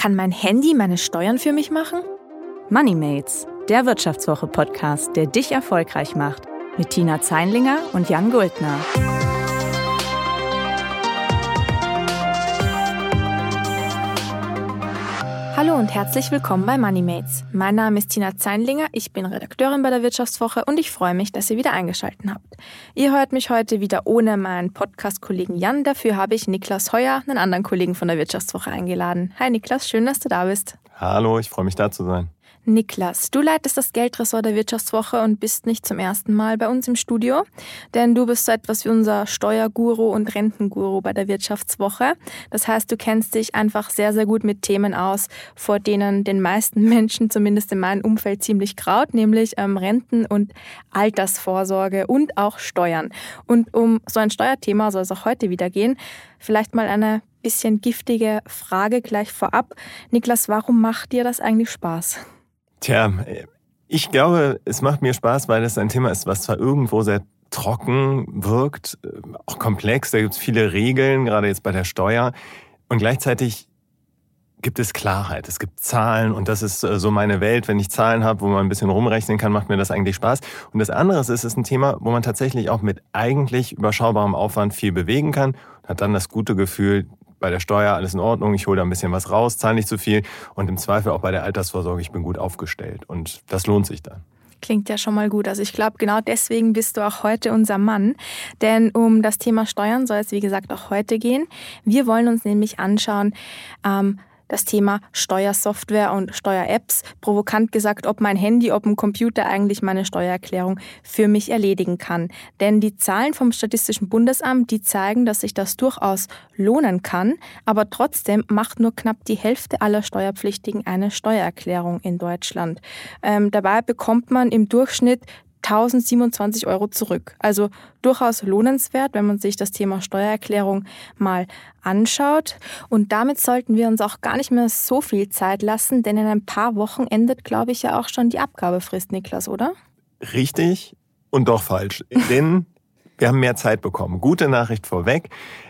Kann mein Handy meine Steuern für mich machen? Moneymates, der Wirtschaftswoche-Podcast, der dich erfolgreich macht. Mit Tina Zeinlinger und Jan Guldner. Hallo und herzlich willkommen bei Moneymates. Mein Name ist Tina Zeinlinger, ich bin Redakteurin bei der Wirtschaftswoche und ich freue mich, dass ihr wieder eingeschaltet habt. Ihr hört mich heute wieder ohne meinen Podcast-Kollegen Jan, dafür habe ich Niklas Heuer, einen anderen Kollegen von der Wirtschaftswoche, eingeladen. Hi Niklas, schön, dass du da bist. Hallo, ich freue mich, da zu sein. Niklas, du leitest das Geldressort der Wirtschaftswoche und bist nicht zum ersten Mal bei uns im Studio, denn du bist so etwas wie unser Steuerguru und Rentenguru bei der Wirtschaftswoche. Das heißt, du kennst dich einfach sehr, sehr gut mit Themen aus, vor denen den meisten Menschen, zumindest in meinem Umfeld, ziemlich graut, nämlich Renten- und Altersvorsorge und auch Steuern. Und um so ein Steuerthema soll es auch heute wieder gehen. Vielleicht mal eine bisschen giftige Frage gleich vorab. Niklas, warum macht dir das eigentlich Spaß? Tja, ich glaube, es macht mir Spaß, weil es ein Thema ist, was zwar irgendwo sehr trocken wirkt, auch komplex, da gibt es viele Regeln, gerade jetzt bei der Steuer. Und gleichzeitig gibt es Klarheit, es gibt Zahlen und das ist so meine Welt. Wenn ich Zahlen habe, wo man ein bisschen rumrechnen kann, macht mir das eigentlich Spaß. Und das andere ist, es ist ein Thema, wo man tatsächlich auch mit eigentlich überschaubarem Aufwand viel bewegen kann und hat dann das gute Gefühl, bei der Steuer alles in Ordnung, ich hole da ein bisschen was raus, zahle nicht zu viel und im Zweifel auch bei der Altersvorsorge, ich bin gut aufgestellt und das lohnt sich dann. Klingt ja schon mal gut. Also ich glaube, genau deswegen bist du auch heute unser Mann. Denn um das Thema Steuern soll es, wie gesagt, auch heute gehen. Wir wollen uns nämlich anschauen, das Thema Steuersoftware und Steuer-Apps, provokant gesagt, ob mein Handy, ob ein Computer eigentlich meine Steuererklärung für mich erledigen kann. Denn die Zahlen vom Statistischen Bundesamt, die zeigen, dass sich das durchaus lohnen kann, aber trotzdem macht nur knapp die Hälfte aller Steuerpflichtigen eine Steuererklärung in Deutschland. Dabei bekommt man im Durchschnitt 1.027 € zurück. Also durchaus lohnenswert, wenn man sich das Thema Steuererklärung mal anschaut. Und damit sollten wir uns auch gar nicht mehr so viel Zeit lassen, denn in ein paar Wochen endet, glaube ich, ja auch schon die Abgabefrist, Niklas, oder? Richtig und doch falsch, denn wir haben mehr Zeit bekommen. Gute Nachricht vorweg.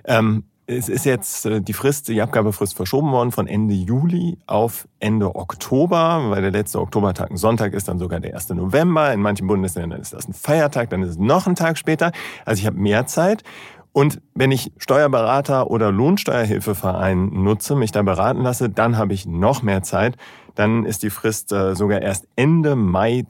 Es ist jetzt die Abgabefrist verschoben worden von Ende Juli auf Ende Oktober, weil der letzte Oktobertag ein Sonntag ist, dann sogar der 1. November. In manchen Bundesländern ist das ein Feiertag, dann ist es noch ein Tag später. Also ich habe mehr Zeit. Und wenn ich Steuerberater oder Lohnsteuerhilfeverein nutze, mich da beraten lasse, dann habe ich noch mehr Zeit. Dann ist die Frist sogar erst Ende Mai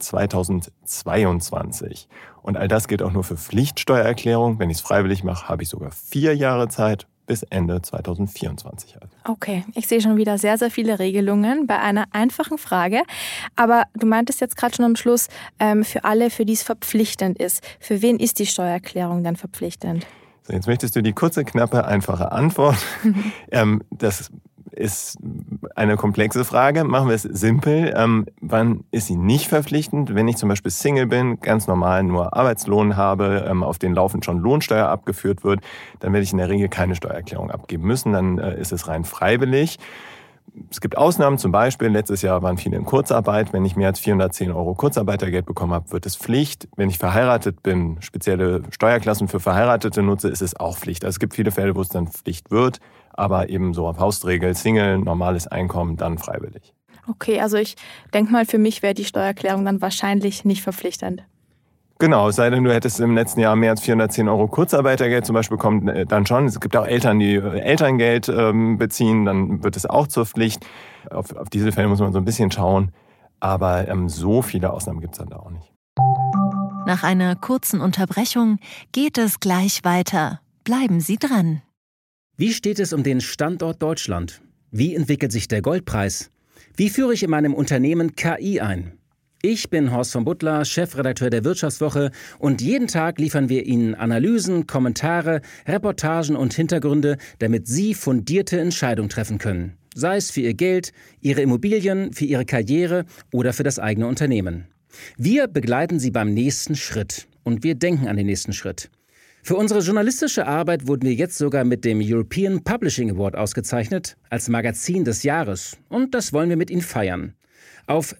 2022. Und all das gilt auch nur für Pflichtsteuererklärung. Wenn ich es freiwillig mache, habe ich sogar 4 Jahre Zeit. Bis Ende 2024. Okay, ich sehe schon wieder sehr, sehr viele Regelungen bei einer einfachen Frage. Aber du meintest jetzt gerade schon am Schluss, für alle, für die es verpflichtend ist. Für wen ist die Steuererklärung dann verpflichtend? So, jetzt möchtest du die kurze, knappe, einfache Antwort. Das ist eine komplexe Frage. Machen wir es simpel. Wann ist sie nicht verpflichtend? Wenn ich zum Beispiel Single bin, ganz normal nur Arbeitslohn habe, auf den laufend schon Lohnsteuer abgeführt wird, dann werde ich in der Regel keine Steuererklärung abgeben müssen. Dann ist es rein freiwillig. Es gibt Ausnahmen, zum Beispiel letztes Jahr waren viele in Kurzarbeit. Wenn ich mehr als 410 € Kurzarbeitergeld bekommen habe, wird es Pflicht. Wenn ich verheiratet bin, spezielle Steuerklassen für Verheiratete nutze, ist es auch Pflicht. Also es gibt viele Fälle, wo es dann Pflicht wird, aber eben so auf Hausregel, Single, normales Einkommen, dann freiwillig. Okay, also ich denke mal, für mich wäre die Steuererklärung dann wahrscheinlich nicht verpflichtend. Genau, es sei denn, du hättest im letzten Jahr mehr als 410 € Kurzarbeitergeld zum Beispiel bekommen, dann schon. Es gibt auch Eltern, die Elterngeld beziehen, dann wird es auch zur Pflicht. Auf diese Fälle muss man so ein bisschen schauen, aber so viele Ausnahmen gibt es dann auch nicht. Nach einer kurzen Unterbrechung geht es gleich weiter. Bleiben Sie dran. Wie steht es um den Standort Deutschland? Wie entwickelt sich der Goldpreis? Wie führe ich in meinem Unternehmen KI ein? Ich bin Horst von Butler, Chefredakteur der Wirtschaftswoche und jeden Tag liefern wir Ihnen Analysen, Kommentare, Reportagen und Hintergründe, damit Sie fundierte Entscheidungen treffen können. Sei es für Ihr Geld, Ihre Immobilien, für Ihre Karriere oder für das eigene Unternehmen. Wir begleiten Sie beim nächsten Schritt und wir denken an den nächsten Schritt. Für unsere journalistische Arbeit wurden wir jetzt sogar mit dem European Publishing Award ausgezeichnet als Magazin des Jahres und das wollen wir mit Ihnen feiern. Auf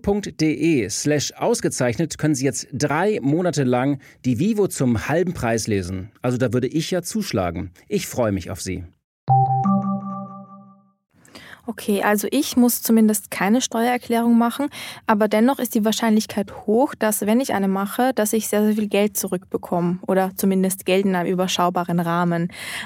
vivo.de/ausgezeichnet können Sie jetzt 3 Monate lang die Vivo zum halben Preis lesen. Also da würde ich ja zuschlagen. Ich freue mich auf Sie. Okay, also ich muss zumindest keine Steuererklärung machen, aber dennoch ist die Wahrscheinlichkeit hoch, dass, wenn ich eine mache, dass ich sehr, sehr viel Geld zurückbekomme oder zumindest Geld in einem überschaubaren Rahmen.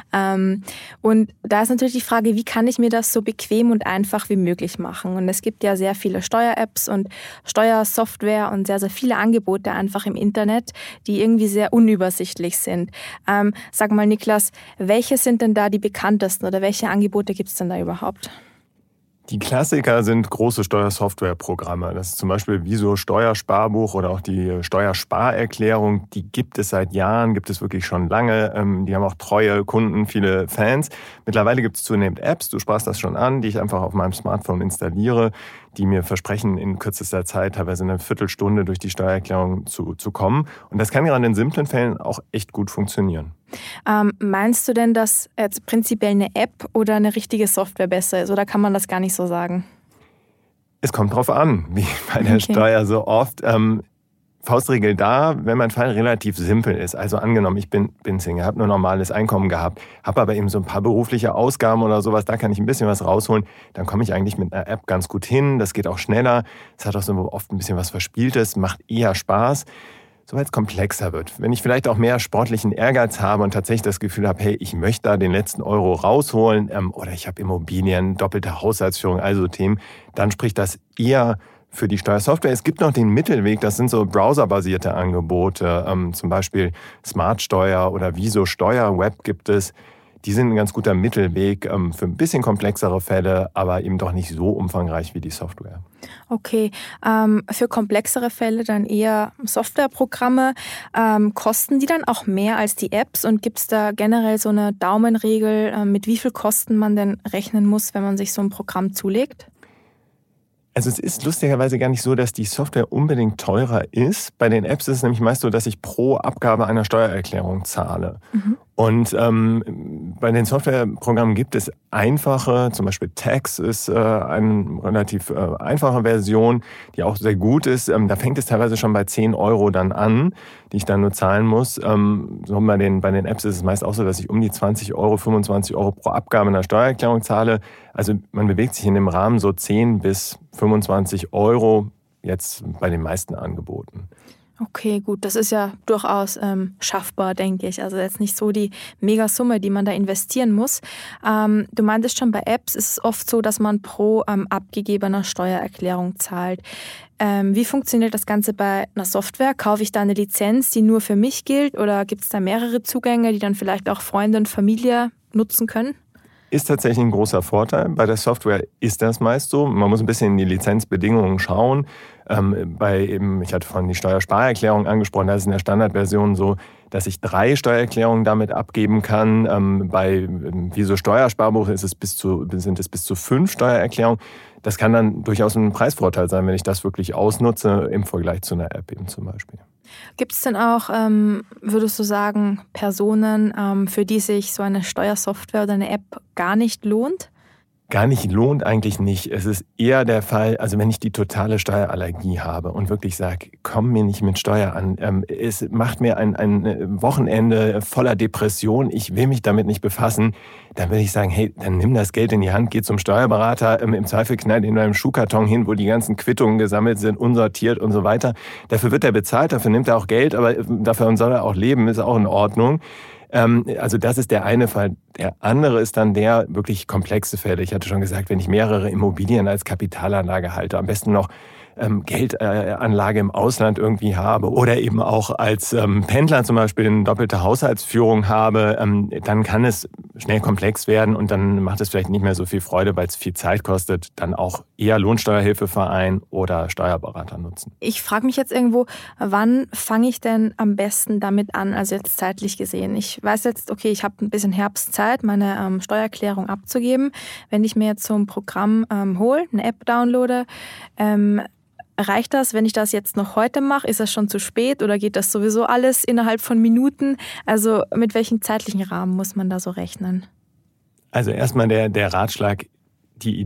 Und da ist natürlich die Frage, wie kann ich mir das so bequem und einfach wie möglich machen? Und es gibt ja sehr viele Steuer-Apps und Steuersoftware und sehr, sehr viele Angebote einfach im Internet, die irgendwie sehr unübersichtlich sind. Sag mal, Niklas, welche sind denn da die bekanntesten oder welche Angebote gibt es denn da überhaupt? Die Klassiker sind große Steuersoftwareprogramme. Das ist zum Beispiel Wieso Steuersparbuch oder auch die Steuersparerklärung. Die gibt es seit Jahren, gibt es wirklich schon lange. Die haben auch treue Kunden, viele Fans. Mittlerweile gibt es zunehmend Apps, du sprachst das schon an, die ich einfach auf meinem Smartphone installiere, die mir versprechen, in kürzester Zeit teilweise eine Viertelstunde durch die Steuererklärung zu kommen. Und das kann gerade in simplen Fällen auch echt gut funktionieren. Meinst du denn, dass jetzt prinzipiell eine App oder eine richtige Software besser ist? Oder kann man das gar nicht so sagen? Es kommt drauf an, wie bei der Steuer so oft. Faustregel da, wenn mein Fall relativ simpel ist. Also angenommen, ich bin Single, habe nur normales Einkommen gehabt, habe aber eben so ein paar berufliche Ausgaben oder sowas, da kann ich ein bisschen was rausholen, dann komme ich eigentlich mit einer App ganz gut hin. Das geht auch schneller. Es hat auch so oft ein bisschen was Verspieltes, macht eher Spaß. Sobald es komplexer wird, wenn ich vielleicht auch mehr sportlichen Ehrgeiz habe und tatsächlich das Gefühl habe, hey, ich möchte da den letzten Euro rausholen oder ich habe Immobilien, doppelte Haushaltsführung, also Themen, dann spricht das eher für die Steuersoftware. Es gibt noch den Mittelweg, das sind so browserbasierte Angebote, zum Beispiel Smartsteuer oder Wieso Steuerweb gibt es. Die sind ein ganz guter Mittelweg für ein bisschen komplexere Fälle, aber eben doch nicht so umfangreich wie die Software. Okay, für komplexere Fälle dann eher Softwareprogramme. Kosten die dann auch mehr als die Apps? Und gibt es da generell so eine Daumenregel, mit wie viel Kosten man denn rechnen muss, wenn man sich so ein Programm zulegt? Also es ist lustigerweise gar nicht so, dass die Software unbedingt teurer ist. Bei den Apps ist es nämlich meist so, dass ich pro Abgabe einer Steuererklärung zahle. Und bei den Softwareprogrammen gibt es einfache, zum Beispiel Tax ist eine relativ einfache Version, die auch sehr gut ist. Da fängt es teilweise schon bei 10 Euro dann an, die ich dann nur zahlen muss. So bei den Apps ist es meist auch so, dass ich um die 20 Euro, 25 Euro pro Abgabe einer Steuererklärung zahle. Also man bewegt sich in dem Rahmen so 10 bis 25 Euro jetzt bei den meisten Angeboten. Okay, gut, das ist ja durchaus schaffbar, denke ich. Also jetzt nicht so die Megasumme, die man da investieren muss. Du meintest schon, bei Apps ist es oft so, dass man pro abgegebener Steuererklärung zahlt. Wie funktioniert das Ganze bei einer Software? Kaufe ich da eine Lizenz, die nur für mich gilt, oder gibt es da mehrere Zugänge, die dann vielleicht auch Freunde und Familie nutzen können? Ist tatsächlich ein großer Vorteil. Bei der Software ist das meist so. Man muss ein bisschen in die Lizenzbedingungen schauen. Ich hatte vorhin die Steuersparerklärung angesprochen, da ist in der Standardversion so, dass ich 3 Steuererklärungen damit abgeben kann. Bei Wieso Steuersparbuch sind es bis zu 5 Steuererklärungen. Das kann dann durchaus ein Preisvorteil sein, wenn ich das wirklich ausnutze, im Vergleich zu einer App eben zum Beispiel. Gibt es denn auch, würdest du sagen, Personen, für die sich so eine Steuersoftware oder eine App gar nicht lohnt? Gar nicht lohnt eigentlich nicht. Es ist eher der Fall, also wenn ich die totale Steuerallergie habe und wirklich sage, komm mir nicht mit Steuer an, es macht mir ein Wochenende voller Depression, ich will mich damit nicht befassen, dann würde ich sagen, hey, dann nimm das Geld in die Hand, geh zum Steuerberater, im Zweifel knall in einem Schuhkarton hin, wo die ganzen Quittungen gesammelt sind, unsortiert und so weiter. Dafür wird er bezahlt, dafür nimmt er auch Geld, aber dafür soll er auch leben, ist auch in Ordnung. Also das ist der eine Fall. Der andere ist dann der wirklich komplexe Fälle. Ich hatte schon gesagt, wenn ich mehrere Immobilien als Kapitalanlage halte, am besten noch Geldanlage im Ausland irgendwie habe oder eben auch als Pendler zum Beispiel eine doppelte Haushaltsführung habe, dann kann es schnell komplex werden und dann macht es vielleicht nicht mehr so viel Freude, weil es viel Zeit kostet, dann auch eher Lohnsteuerhilfeverein oder Steuerberater nutzen. Ich frage mich jetzt irgendwo, wann fange ich denn am besten damit an, also jetzt zeitlich gesehen? Ich weiß jetzt, okay, ich habe ein bisschen Herbstzeit, meine Steuererklärung abzugeben. Wenn ich mir jetzt so ein Programm hole, eine App downloade, reicht das, wenn ich das jetzt noch heute mache? Ist das schon zu spät oder geht das sowieso alles innerhalb von Minuten? Also mit welchem zeitlichen Rahmen muss man da so rechnen? Also erstmal der Ratschlag, der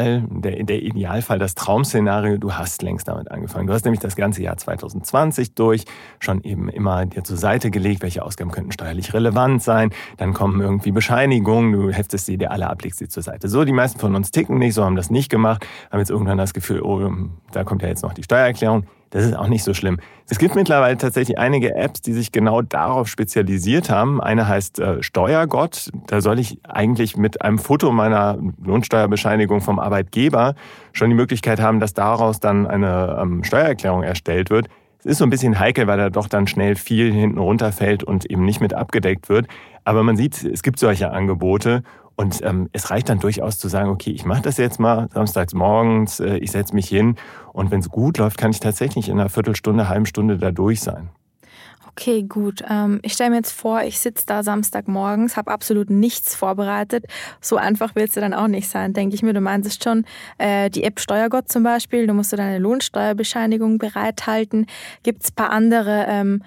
Idealfall, das Traum-Szenario, du hast längst damit angefangen. Du hast nämlich das ganze Jahr 2020 durch schon eben immer dir zur Seite gelegt, welche Ausgaben könnten steuerlich relevant sein. Dann kommen irgendwie Bescheinigungen, du heftest sie dir alle ab, legst sie zur Seite. So, die meisten von uns ticken nicht, so haben das nicht gemacht, haben jetzt irgendwann das Gefühl, oh, da kommt ja jetzt noch die Steuererklärung. Das ist auch nicht so schlimm. Es gibt mittlerweile tatsächlich einige Apps, die sich genau darauf spezialisiert haben. Eine heißt Steuergott. Da soll ich eigentlich mit einem Foto meiner Lohnsteuerbescheinigung vom Arbeitgeber schon die Möglichkeit haben, dass daraus dann eine Steuererklärung erstellt wird. Es ist so ein bisschen heikel, weil da doch dann schnell viel hinten runterfällt und eben nicht mit abgedeckt wird. Aber man sieht, es gibt solche Angebote. Und es reicht dann durchaus zu sagen, okay, ich mache das jetzt mal samstags morgens, ich setze mich hin und wenn es gut läuft, kann ich tatsächlich in einer Viertelstunde, halben Stunde da durch sein. Okay, gut. Ich stelle mir jetzt vor, ich sitze da Samstagmorgens, habe absolut nichts vorbereitet. So einfach wird es ja dann auch nicht sein, denke ich mir. Du meinst es schon, die App Steuergott zum Beispiel, du musst deine Lohnsteuerbescheinigung bereithalten. Gibt es ein paar andere,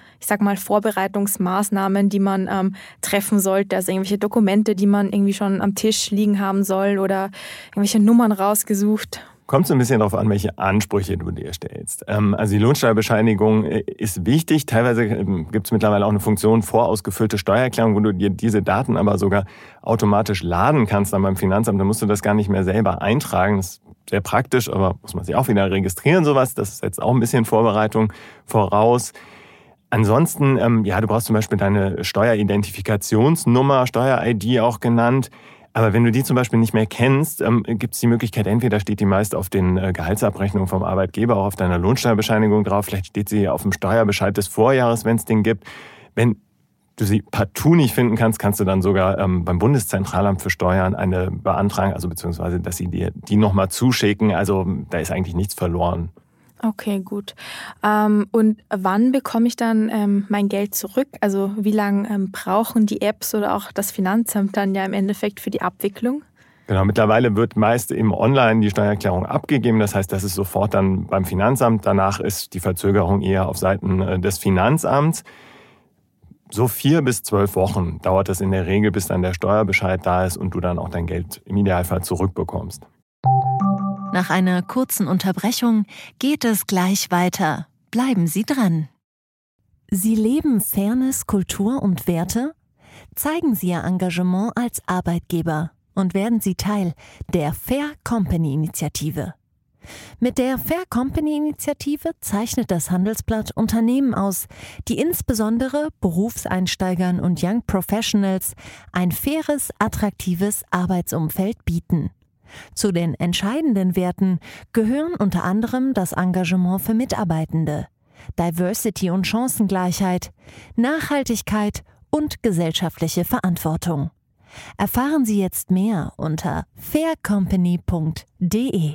Vorbereitungsmaßnahmen, die man treffen sollte? Also irgendwelche Dokumente, die man irgendwie schon am Tisch liegen haben soll oder irgendwelche Nummern rausgesucht? Kommt so ein bisschen darauf an, welche Ansprüche du dir stellst. Also die Lohnsteuerbescheinigung ist wichtig. Teilweise gibt es mittlerweile auch eine Funktion vorausgefüllte Steuererklärung, wo du dir diese Daten aber sogar automatisch laden kannst dann beim Finanzamt. Da musst du das gar nicht mehr selber eintragen. Das ist sehr praktisch, aber muss man sich auch wieder registrieren, sowas. Das ist jetzt auch ein bisschen Vorbereitung voraus. Ansonsten, du brauchst zum Beispiel deine Steueridentifikationsnummer, Steuer-ID auch genannt. Aber wenn du die zum Beispiel nicht mehr kennst, gibt es die Möglichkeit, entweder steht die meist auf den Gehaltsabrechnungen vom Arbeitgeber, auch auf deiner Lohnsteuerbescheinigung drauf, vielleicht steht sie auf dem Steuerbescheid des Vorjahres, wenn es den gibt. Wenn du sie partout nicht finden kannst, kannst du dann sogar beim Bundeszentralamt für Steuern eine beantragen, also beziehungsweise, dass sie dir die nochmal zuschicken. Also da ist eigentlich nichts verloren. Okay, gut. Und wann bekomme ich dann mein Geld zurück? Also wie lange brauchen die Apps oder auch das Finanzamt dann ja im Endeffekt für die Abwicklung? Genau, mittlerweile wird meist im Online die Steuererklärung abgegeben. Das heißt, das ist sofort dann beim Finanzamt. Danach ist die Verzögerung eher auf Seiten des Finanzamts. So 4 bis 12 Wochen dauert es in der Regel, bis dann der Steuerbescheid da ist und du dann auch dein Geld im Idealfall zurückbekommst. Nach einer kurzen Unterbrechung geht es gleich weiter. Bleiben Sie dran. Sie leben Fairness, Kultur und Werte? Zeigen Sie Ihr Engagement als Arbeitgeber und werden Sie Teil der Fair Company Initiative. Mit der Fair Company Initiative zeichnet das Handelsblatt Unternehmen aus, die insbesondere Berufseinsteigern und Young Professionals ein faires, attraktives Arbeitsumfeld bieten. Zu den entscheidenden Werten gehören unter anderem das Engagement für Mitarbeitende, Diversity und Chancengleichheit, Nachhaltigkeit und gesellschaftliche Verantwortung. Erfahren Sie jetzt mehr unter faircompany.de.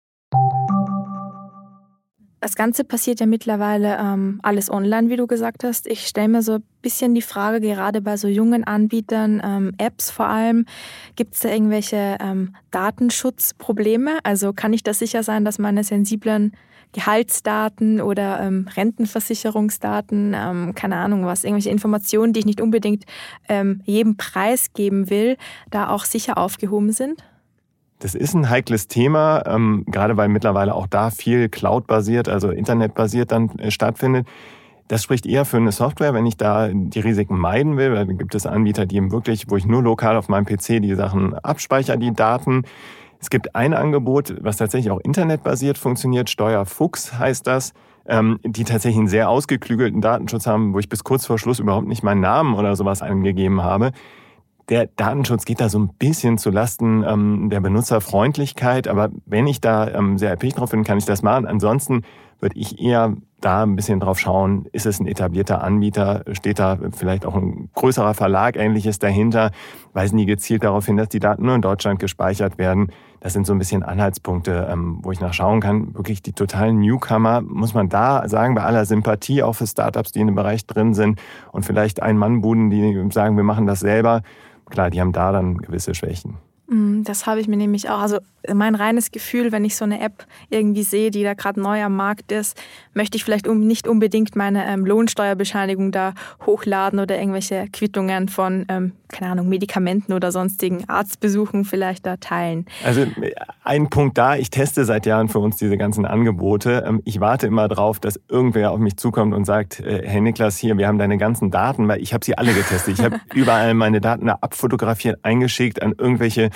Das Ganze passiert ja mittlerweile alles online, wie du gesagt hast. Ich stelle mir so ein bisschen die Frage, gerade bei so jungen Anbietern, Apps vor allem, gibt es da irgendwelche Datenschutzprobleme? Also kann ich da sicher sein, dass meine sensiblen Gehaltsdaten oder Rentenversicherungsdaten, keine Ahnung was, irgendwelche Informationen, die ich nicht unbedingt jedem preisgeben will, da auch sicher aufgehoben sind? Das ist ein heikles Thema, gerade weil mittlerweile auch da viel Cloud-basiert, also internetbasiert dann stattfindet. Das spricht eher für eine Software, wenn ich da die Risiken meiden will. Weil dann gibt es Anbieter, die eben wirklich, wo ich nur lokal auf meinem PC die Sachen abspeichere, die Daten. Es gibt ein Angebot, was tatsächlich auch internetbasiert funktioniert, Steuerfuchs heißt das, die tatsächlich einen sehr ausgeklügelten Datenschutz haben, wo ich bis kurz vor Schluss überhaupt nicht meinen Namen oder sowas angegeben habe. Der Datenschutz geht da so ein bisschen zu Lasten der Benutzerfreundlichkeit, aber wenn ich da sehr erpicht drauf bin, kann ich das machen. Ansonsten würde ich eher da ein bisschen drauf schauen, ist es ein etablierter Anbieter, steht da vielleicht auch ein größerer Verlag, Ähnliches dahinter, weisen die gezielt darauf hin, dass die Daten nur in Deutschland gespeichert werden. Das sind so ein bisschen Anhaltspunkte, wo ich nachschauen kann. Wirklich die totalen Newcomer, muss man da sagen, bei aller Sympathie auch für Startups, die in dem Bereich drin sind und vielleicht Ein-Mann-Buden, die sagen, wir machen das selber. Klar, die haben da dann gewisse Schwächen. Das habe ich mir nämlich auch. Also mein reines Gefühl, wenn ich so eine App irgendwie sehe, die da gerade neu am Markt ist, möchte ich vielleicht nicht unbedingt meine Lohnsteuerbescheinigung da hochladen oder irgendwelche Quittungen von, keine Ahnung, Medikamenten oder sonstigen Arztbesuchen vielleicht da teilen. Also ein Punkt da, ich teste seit Jahren für uns diese ganzen Angebote. Ich warte immer drauf, dass irgendwer auf mich zukommt und sagt, hey Niklas, hier, wir haben deine ganzen Daten, weil ich habe sie alle getestet. Ich habe überall meine Daten da abfotografiert, eingeschickt an irgendwelche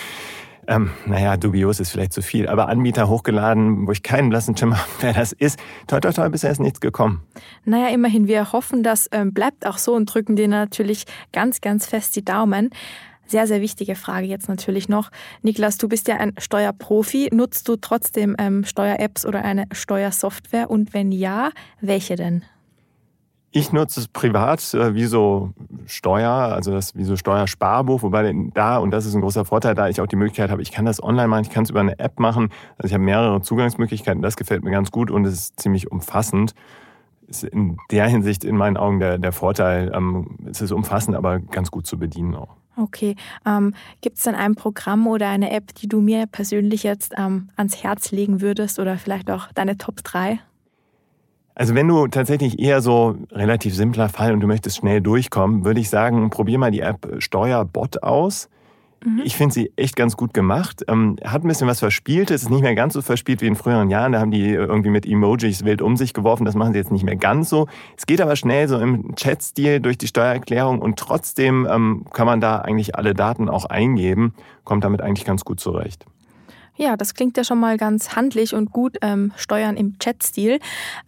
dubios ist vielleicht zu viel, aber Anbieter hochgeladen, wo ich keinen blassen Schimmer habe, wer das ist. Toi, toi, toi, bisher ist nichts gekommen. Naja, immerhin, wir hoffen, das bleibt auch so und drücken dir natürlich ganz, ganz fest die Daumen. Sehr, sehr wichtige Frage jetzt natürlich noch. Niklas, du bist ja ein Steuerprofi. Nutzt du trotzdem Steuer-Apps oder eine Steuersoftware? Und wenn ja, welche denn? Ich nutze es privat wie so wie so Steuersparbuch, wobei da, und das ist ein großer Vorteil, da ich auch die Möglichkeit habe, ich kann das online machen, ich kann es über eine App machen. Also ich habe mehrere Zugangsmöglichkeiten, das gefällt mir ganz gut und es ist ziemlich umfassend. Ist in der Hinsicht in meinen Augen der Vorteil. Es ist umfassend, aber ganz gut zu bedienen auch. Okay. Gibt es denn ein Programm oder eine App, die du mir persönlich jetzt ans Herz legen würdest oder vielleicht auch deine Top 3? Also wenn du tatsächlich eher so relativ simpler Fall und du möchtest schnell durchkommen, würde ich sagen, probier mal die App Steuerbot aus. Ich finde sie echt ganz gut gemacht. Hat ein bisschen was Verspieltes, ist nicht mehr ganz so verspielt wie in früheren Jahren. Da haben die irgendwie mit Emojis wild um sich geworfen. Das machen sie jetzt nicht mehr ganz so. Es geht aber schnell so im Chat-Stil durch die Steuererklärung und trotzdem kann man da eigentlich alle Daten auch eingeben. Kommt damit eigentlich ganz gut zurecht. Ja, das klingt ja schon mal ganz handlich und gut, Steuern im Chat-Stil.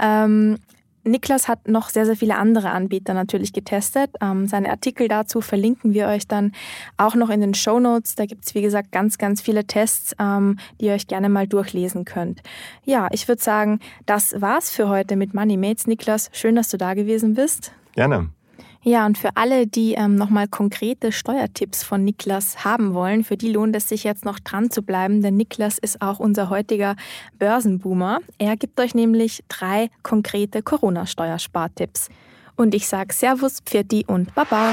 Niklas hat noch sehr, sehr viele andere Anbieter natürlich getestet. Seine Artikel dazu verlinken wir euch dann auch noch in den Shownotes. Da gibt es, wie gesagt, ganz, ganz viele Tests, die ihr euch gerne mal durchlesen könnt. Ja, ich würde sagen, das war's für heute mit MoneyMates. Niklas, schön, dass du da gewesen bist. Gerne. Ja, und für alle, die nochmal konkrete Steuertipps von Niklas haben wollen, für die lohnt es sich jetzt noch dran zu bleiben, denn Niklas ist auch unser heutiger Börsenboomer. Er gibt euch nämlich 3 konkrete Corona-Steuerspartipps. Und ich sage Servus, Pfirti und Baba.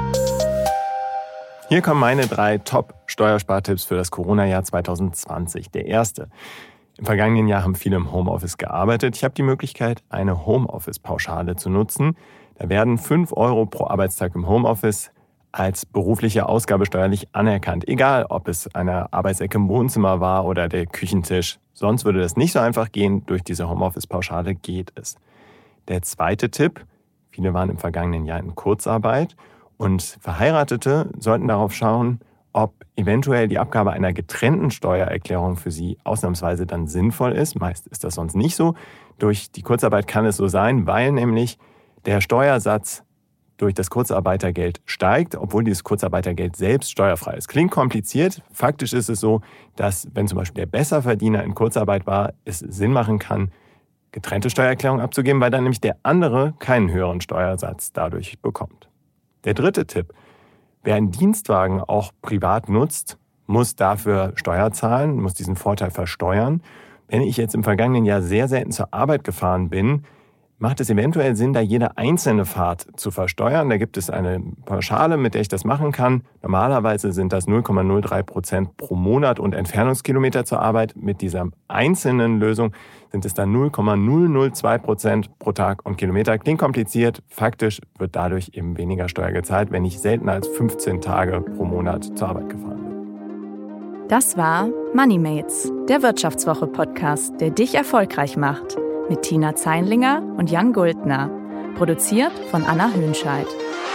Hier kommen meine 3 Top-Steuerspartipps für das Corona-Jahr 2020. Der erste. Im vergangenen Jahr haben viele im Homeoffice gearbeitet. Ich habe die Möglichkeit, eine Homeoffice-Pauschale zu nutzen. Da werden 5 € pro Arbeitstag im Homeoffice als berufliche Ausgabe steuerlich anerkannt. Egal, ob es eine Arbeitsecke im Wohnzimmer war oder der Küchentisch. Sonst würde das nicht so einfach gehen. Durch diese Homeoffice-Pauschale geht es. Der zweite Tipp. Viele waren im vergangenen Jahr in Kurzarbeit und Verheiratete sollten darauf schauen, ob eventuell die Abgabe einer getrennten Steuererklärung für sie ausnahmsweise dann sinnvoll ist. Meist ist das sonst nicht so. Durch die Kurzarbeit kann es so sein, weil nämlich der Steuersatz durch das Kurzarbeitergeld steigt, obwohl dieses Kurzarbeitergeld selbst steuerfrei ist. Klingt kompliziert. Faktisch ist es so, dass, wenn zum Beispiel der Besserverdiener in Kurzarbeit war, es Sinn machen kann, getrennte Steuererklärung abzugeben, weil dann nämlich der andere keinen höheren Steuersatz dadurch bekommt. Der dritte Tipp. Wer einen Dienstwagen auch privat nutzt, muss dafür Steuer zahlen, muss diesen Vorteil versteuern. Wenn ich jetzt im vergangenen Jahr sehr selten zur Arbeit gefahren bin, macht es eventuell Sinn, da jede einzelne Fahrt zu versteuern. Da gibt es eine Pauschale, mit der ich das machen kann. Normalerweise sind das 0,03% pro Monat und Entfernungskilometer zur Arbeit. Mit dieser einzelnen Lösung sind es dann 0,002% pro Tag und Kilometer. Klingt kompliziert. Faktisch wird dadurch eben weniger Steuer gezahlt, wenn ich seltener als 15 Tage pro Monat zur Arbeit gefahren bin. Das war MoneyMates, der Wirtschaftswoche-Podcast, der dich erfolgreich macht. Mit Tina Zeinlinger und Jan Guldner. Produziert von Anna Höhnscheid.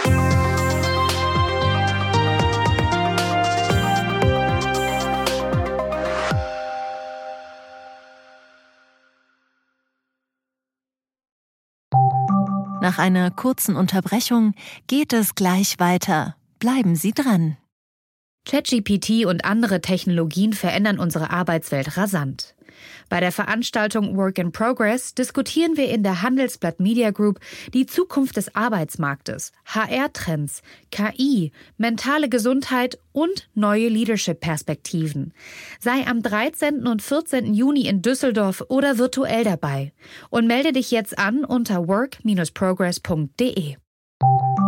Nach einer kurzen Unterbrechung geht es gleich weiter. Bleiben Sie dran. ChatGPT und andere Technologien verändern unsere Arbeitswelt rasant. Bei der Veranstaltung Work in Progress diskutieren wir in der Handelsblatt Media Group die Zukunft des Arbeitsmarktes, HR-Trends, KI, mentale Gesundheit und neue Leadership-Perspektiven. Sei am 13. und 14. Juni in Düsseldorf oder virtuell dabei und melde dich jetzt an unter work-progress.de.